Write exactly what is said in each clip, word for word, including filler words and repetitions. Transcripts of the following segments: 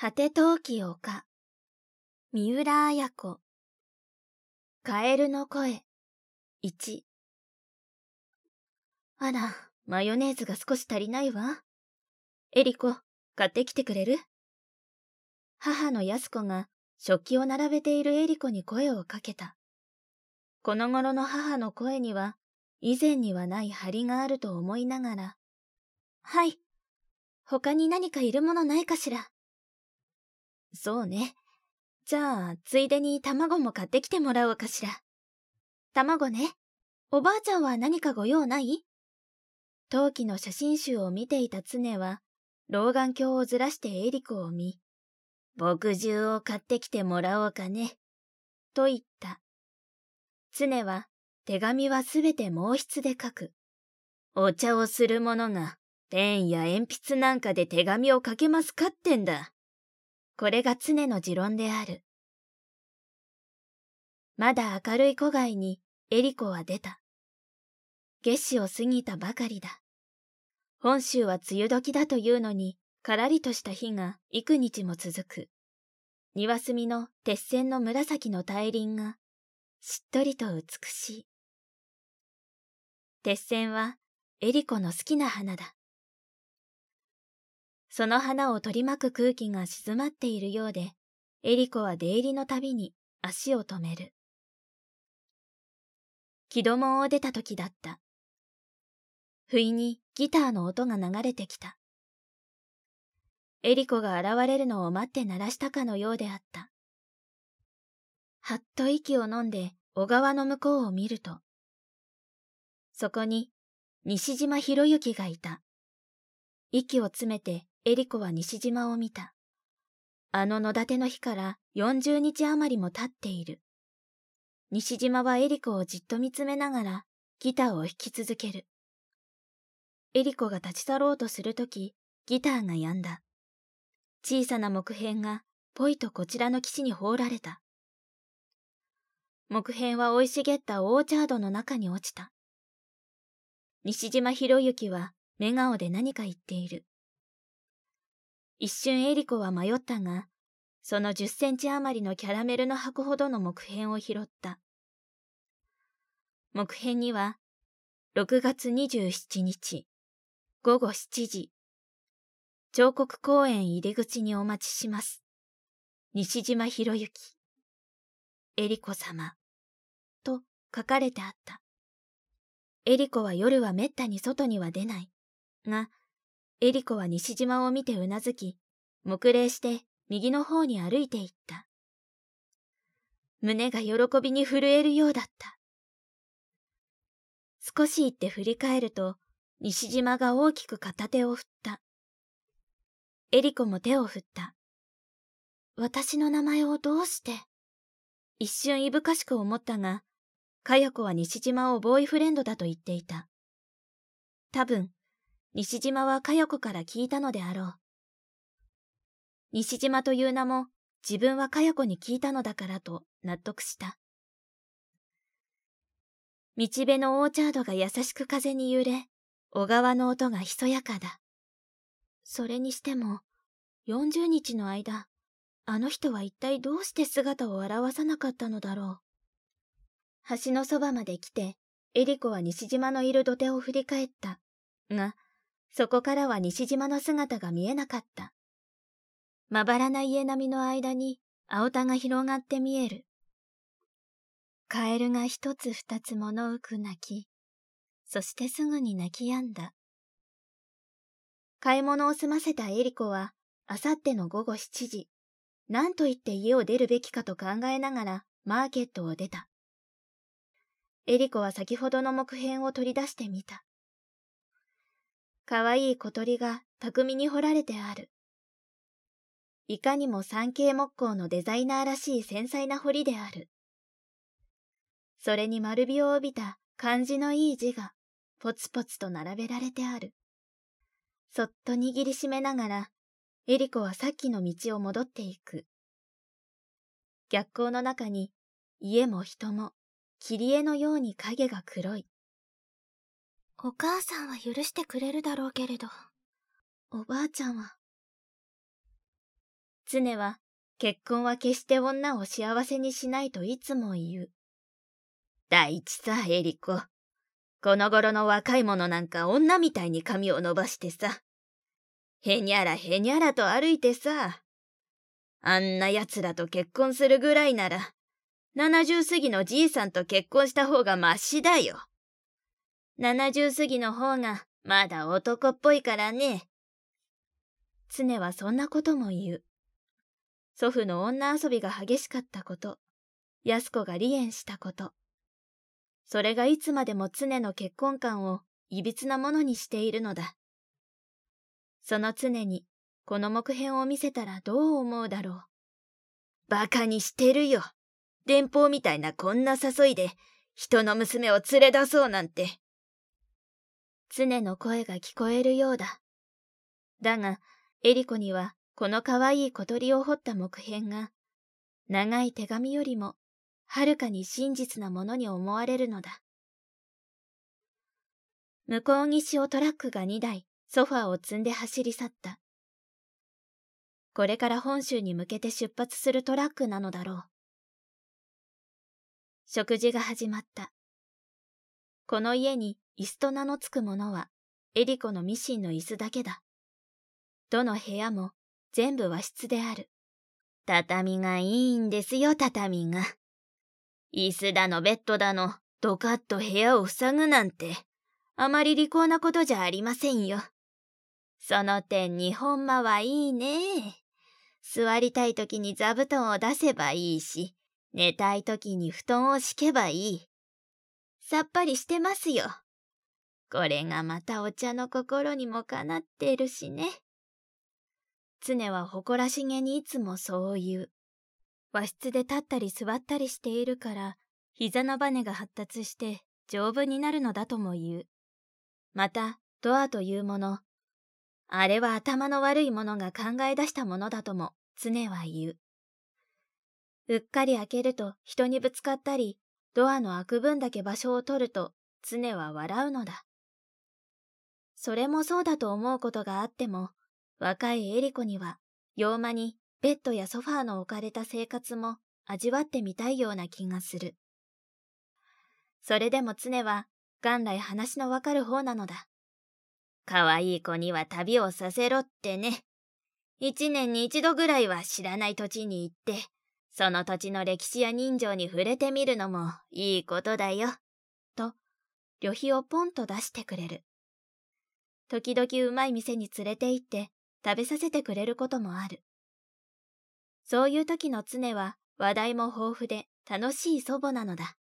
果て陶器丘、三浦綾子。カエルの声、いち。あら、マヨネーズが少し足りないわ。エリコ、買ってきてくれる？母の安子が食器を並べているエリコに声をかけた。この頃の母の声には、以前にはない張りがあると思いながら、はい。他に何かいるものないかしら。そうね。じゃあ、ついでに卵も買ってきてもらおうかしら。卵ね。おばあちゃんは何かご用ない？陶器の写真集を見ていた常は、老眼鏡をずらしてエリコを見、墨汁を買ってきてもらおうかね。と言った。常は、手紙はすべて毛筆で書く。お茶をする者が、ペンや鉛筆なんかで手紙を書けますかってんだ。これが常の持論である。まだ明るい戸外にエリコは出た。夏至を過ぎたばかりだ。本州は梅雨時だというのに、からりとした日が幾日も続く。庭隅の鉄線の紫の大輪が、しっとりと美しい。鉄線はエリコの好きな花だ。その花を取り巻く空気が静まっているようで、エリコは出入りのたびに足を止める。木戸門を出た時だった。不意にギターの音が流れてきた。エリコが現れるのを待って鳴らしたかのようであった。はっと息を飲んで小川の向こうを見ると、そこに西島博之がいた。息を詰めてエリコは西島を見た。あの野立ての日からよんじゅうにち余りも経っている。西島はエリコをじっと見つめながらギターを弾き続ける。エリコが立ち去ろうとするとき、ギターが止んだ。小さな木片がぽいとこちらの岸に放られた。木片は生い茂ったオーチャードの中に落ちた。西島博之は目顔で何か言っている。一瞬エリコは迷ったが、そのじゅっセンチ余りのキャラメルの箱ほどの木片を拾った。木片には、ろくがつにじゅうしちにち、ごごしちじ、彫刻公園入り口にお待ちします。西島博之、エリコ様、と書かれてあった。エリコは夜はめったに外には出ない。が、エリコは西島を見てうなずき、黙礼して右の方に歩いていった。胸が喜びに震えるようだった。少し行って振り返ると、西島が大きく片手を振った。エリコも手を振った。私の名前をどうして？一瞬いぶかしく思ったが、かや子は西島をボーイフレンドだと言っていた。多分、西島はかや子から聞いたのであろう。西島という名も自分はかや子に聞いたのだからと納得した。道辺のオーチャードが優しく風に揺れ、小川の音がひそやかだ。それにしても、よんじゅうにちの間、あの人は一体どうして姿を現さなかったのだろう。橋のそばまで来て、エリコは西島のいる土手を振り返った。が、そこからは西島の姿が見えなかった。まばらな家並みの間に青田が広がって見える。カエルが一つ二つ物うく鳴き、そしてすぐに泣き止んだ。買い物を済ませたエリコは、あさっての午後しちじ、何と言って家を出るべきかと考えながらマーケットを出た。エリコは先ほどの木片を取り出してみた。かわいい小鳥が巧みに彫られてある。いかにも三景木工のデザイナーらしい繊細な彫りである。それに丸みを帯びた感じのいい字がポツポツと並べられてある。そっと握りしめながら、エリコはさっきの道を戻っていく。逆光の中に家も人も切り絵のように影が黒い。お母さんは許してくれるだろうけれど、おばあちゃんは。 常は、結婚は決して女を幸せにしないといつも言う。 第一さ、エリコ。この頃の若い者なんか女みたいに髪を伸ばしてさ。へにゃらへにゃらと歩いてさ。あんな奴らと結婚するぐらいなら、七十過ぎのじいさんと結婚した方がマシだよ。七十過ぎの方がまだ男っぽいからね。 常はそんなことも言う。祖父の女遊びが激しかったこと、安子が離縁したこと。それがいつまでも常の結婚観をいびつなものにしているのだ。その常にこの木片を見せたらどう思うだろう。 バカにしてるよ。電報みたいなこんな誘いで人の娘を連れ出そうなんて。 常の声が聞こえるようだ。だが、エリコにはこのかわいい小鳥を彫った木片が、長い手紙よりもはるかに真実なものに思われるのだ。向こう岸をトラックがにだい、ソファーを積んで走り去った。これから本州に向けて出発するトラックなのだろう。食事が始まった。この家に椅子と名のつくものは、エリコのミシンの椅子だけだ。どの部屋も全部和室である。 畳がいいんですよ、畳が。椅子だのベッドだの、ドカッと部屋を塞ぐなんて、あまり利口なことじゃありませんよ。その点日本間はいいね。座りたいときに座布団を出せばいいし、寝たいときに布団を敷けばいい。さっぱりしてますよ。これがまたお茶の心にもかなっているしね。 常は誇らしげにいつもそう言う。和室で立ったり座ったりしているから、膝のバネが発達して丈夫になるのだとも言う。また、ドアというもの、あれは頭の悪い者が考え出したものだとも常は言う。うっかり開けると人にぶつかったり、ドアの開く分だけ場所を取ると常は笑うのだ。それもそうだと思うことがあっても、若いエリコには、洋間にベッドやソファーの置かれた生活も味わってみたいような気がする。それでも常は元来話のわかる方なのだ。 かわいい子には旅をさせろってね。一年に一度ぐらいは知らない土地に行って、その土地の歴史や人情に触れてみるのもいいことだよ。 と、旅費をポンと出してくれる。時々うまい店に連れて行って食べさせてくれることもある。そういう時の常は話題も豊富で楽しい祖母なのだ。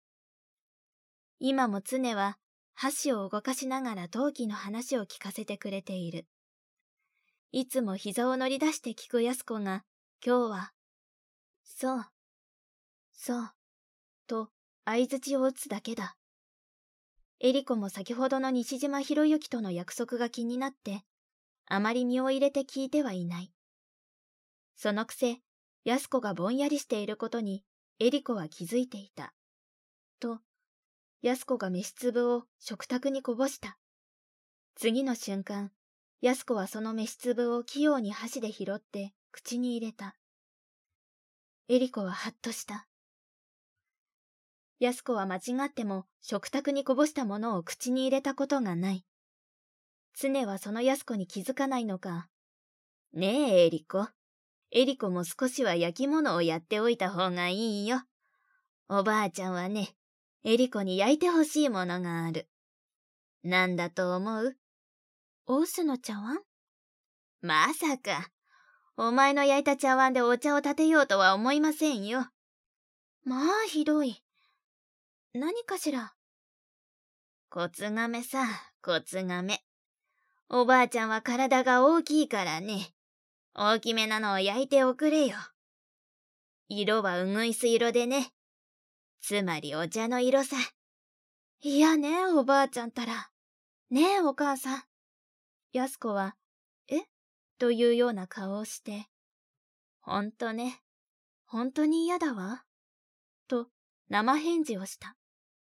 今も常は箸を動かしながら陶器の話を聞かせてくれている。いつも膝を乗り出して聞く安子が、今日は、そう、そう、と相槌を打つだけだ。エリコも先ほどの西島博之との約束が気になって、あまり身を入れて聞いてはいない。そのくせ、安子がぼんやりしていることに、エリコは気づいていた。と、安子が飯粒を食卓にこぼした。次の瞬間、安子はその飯粒を器用に箸で拾って口に入れた。エリコははっとした。安子は間違っても食卓にこぼしたものを口に入れたことがない。常はその安子に気づかないのか。 ねえ、エリコ。エリコも少しは焼き物をやっておいた方がいいよ。おばあちゃんはね、エリコに焼いてほしいものがある。なんだと思う？ お臼の茶碗？ まさか。お前の焼いた茶碗でお茶を立てようとは思いませんよ。 まあひどい。何かしら？ コツガメさ、コツガメ。おばあちゃんは体が大きいからね。大きめなのを焼いておくれよ。色はうぐいす色でね。つまりお茶の色さ。 いやね、おばあちゃんたら。ねえ、お母さん。安子は、え？というような顔をして、ほんとね、ほんとに嫌だわ。と、生返事をした。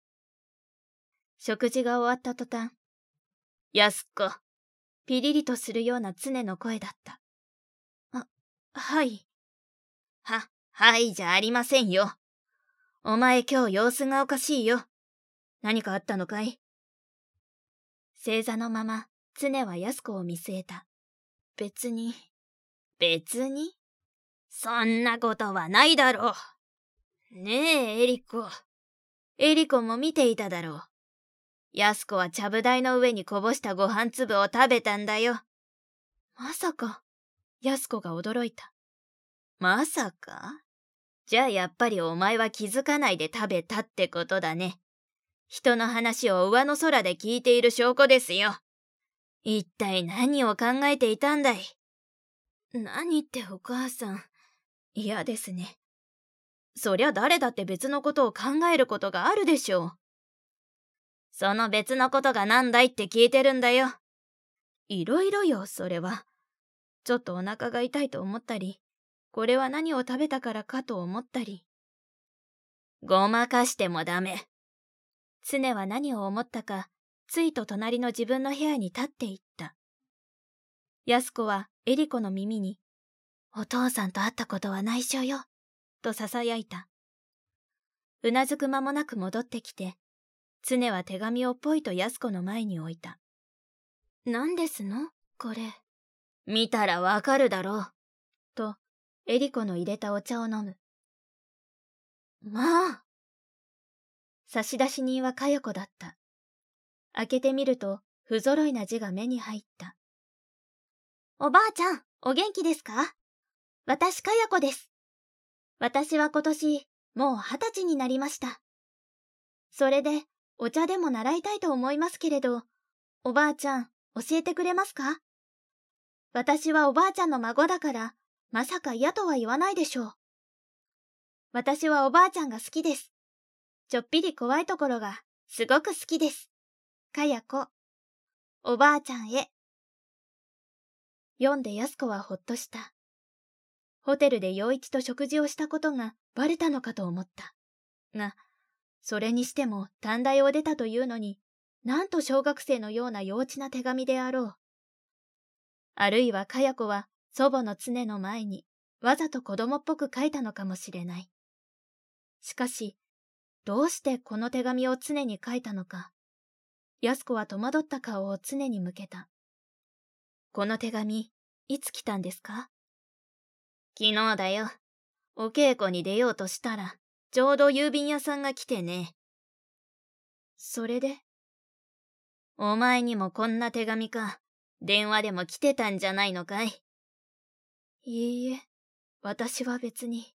食事が終わった途端、安子、ピリリとするような常の声だった。あ、 はい。 は、はいじゃありませんよ。お前今日様子がおかしいよ。何かあったのかい？ 正座のまま、常は安子を見据えた。別に。 別に？そんなことはないだろう。ねえ、エリコ。エリコも見ていただろう。安子はちゃぶ台の上にこぼしたご飯粒を食べたんだよ。 まさか、安子が驚いた。 まさか？じゃあやっぱりお前は気づかないで食べたってことだね。人の話を上の空で聞いている証拠ですよ。一体何を考えていたんだい？ 何ってお母さん、嫌ですね。 そりゃ誰だって別のことを考えることがあるでしょう。その別のことが何だいって聞いてるんだよ。 いろいろよ、それは。ちょっとお腹が痛いと思ったり、これは何を食べたからかと思ったり。 ごまかしてもダメ。 常は何を思ったか、ついと隣の自分の部屋に立っていった。安子はエリコの耳に、お父さんと会ったことは内緒よ、と囁いた。うなずく間もなく戻ってきて、常は手紙をぽいと安子の前に置いた。何ですのこれ。 見たらわかるだろう。 と、エリコの入れたお茶を飲む。まあ。差出人はかよ子だった。開けてみると、不揃いな字が目に入った。おばあちゃん、お元気ですか？私かや子です。私は今年、もう二十歳になりました。それで、お茶でも習いたいと思いますけれど、おばあちゃん、教えてくれますか？私はおばあちゃんの孫だから、まさか嫌とは言わないでしょう。私はおばあちゃんが好きです。ちょっぴり怖いところが、すごく好きです。かや子。おばあちゃんへ。読んで安子はほっとした。ホテルで陽一と食事をしたことがバレたのかと思った。が、それにしても短大を出たというのに、なんと小学生のような幼稚な手紙であろう。あるいはかや子は祖母の常の前に、わざと子供っぽく書いたのかもしれない。しかし、どうしてこの手紙を常に書いたのか。安子は戸惑った顔を常に向けた。この手紙、いつ来たんですか？ 昨日だよ。お稽古に出ようとしたら、ちょうど郵便屋さんが来てね。 それで？ お前にもこんな手紙か、電話でも来てたんじゃないのかい？ いいえ、私は別に。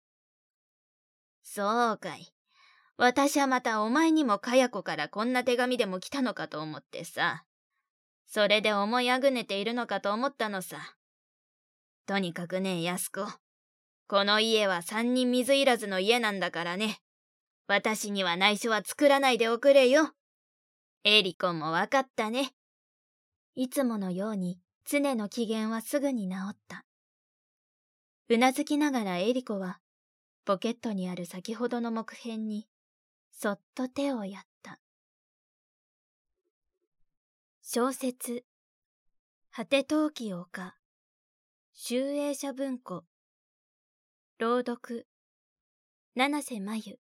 そうかい。私はまたお前にもかや子からこんな手紙でも来たのかと思ってさ。それで思いあぐねているのかと思ったのさ。とにかくね、安子。この家は三人水入らずの家なんだからね。私には内緒は作らないでおくれよ。エリコもわかったね。 いつものように常の機嫌はすぐに治った。うなずきながらエリコはポケットにある先ほどの木片にそっと手をやった。小説果て陶器丘集英社文庫朗読七瀬まゆ